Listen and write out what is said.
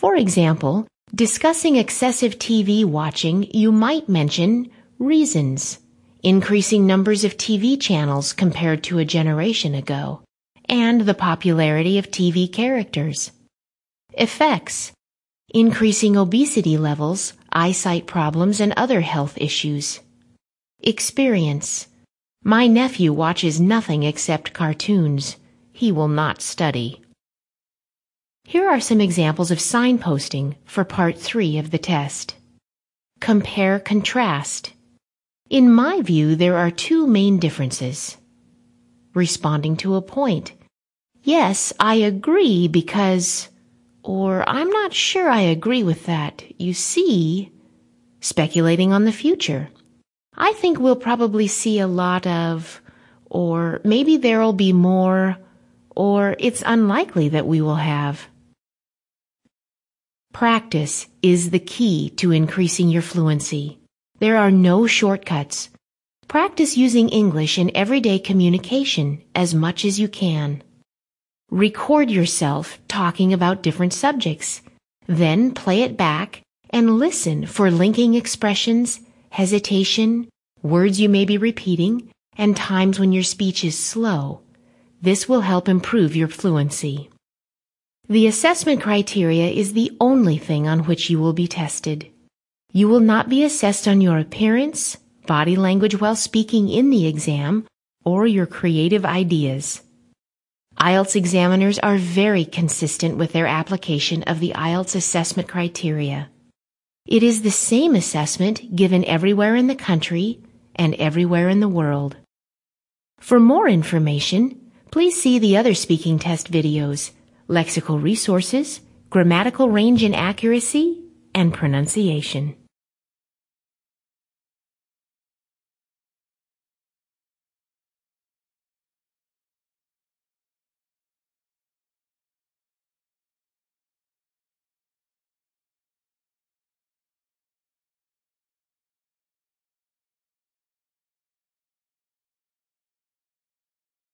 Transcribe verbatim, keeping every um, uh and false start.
For example, discussing excessive T V watching, you might mention reasons, increasing numbers of T V channels compared to a generation ago, and the popularity of T V characters. Effects, increasing obesity levels, eyesight problems, and other health issues. Experience, my nephew watches nothing except cartoons. He will not study. Here are some examples of signposting for part three of the test. Compare-contrast. In my view, there are two main differences. Responding to a point. Yes, I agree because, or I'm not sure I agree with that. You see, speculating on the future. I think we'll probably see a lot of, or maybe there'll be more, or it's unlikely that we will have. Practice is the key to increasing your fluency. There are no shortcuts. Practice using English in everyday communication as much as you can. Record yourself talking about different subjects. Then play it back and listen for linking expressions, hesitation, words you may be repeating, and times when your speech is slow. This will help improve your fluency. The assessment criteria is the only thing on which you will be tested. You will not be assessed on your appearance, body language while speaking in the exam, or your creative ideas. I E L T S examiners are very consistent with their application of the I E L T S assessment criteria. It is the same assessment given everywhere in the country and everywhere in the world. For more information, please see the other speaking test videos, lexical resources, grammatical range and accuracy, and pronunciation.